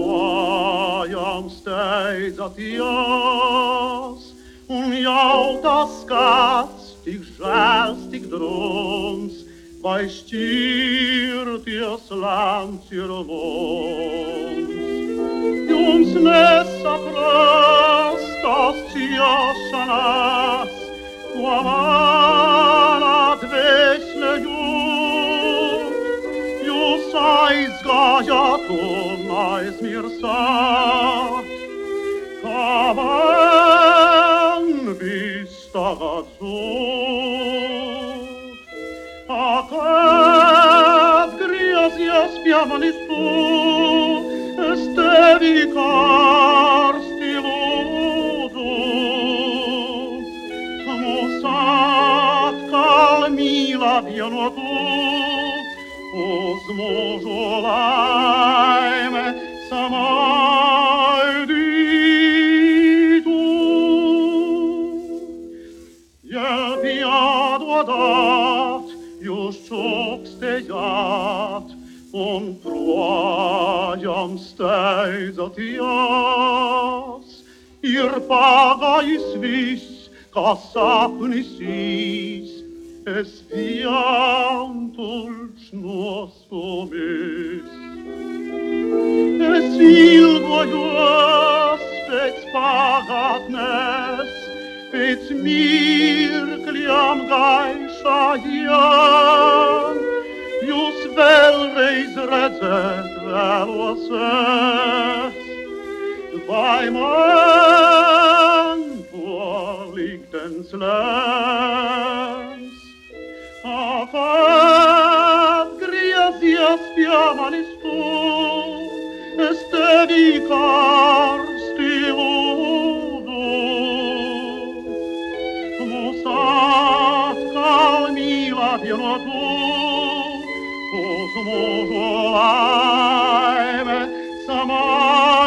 projām steidzaties, un jau tas skats tik žēls, tik drūms, vai šķirties lemts ir mums. Jums nesaprast tās ciešanas, ko manā dvēsele jūt. Jūs aizgājāt un aizmirsāt, kā man viss tagad zūd. Ak, atgriezies pie manis tu, es tevi karsti lūdzu. Mūs atkal mīla vienotu, uz mūžu laime samaidītu. Jeb jādodāt, jūs čukstējāt, un projām steidzaties. Ir pagājis viss, kā sapnis īs, es vientuļš nostumis. Es ilgojos pēc pagātnes, pēc mirkļiem gaišajiem. Jūs vēlreiz redzēt vēlos es, vai man to liktenis lems. Ak, atgriezies pie manis tu, es tevi karsti lūdzu. Mūs atkal mīla vienotu, uz mūžu laime samaidītu.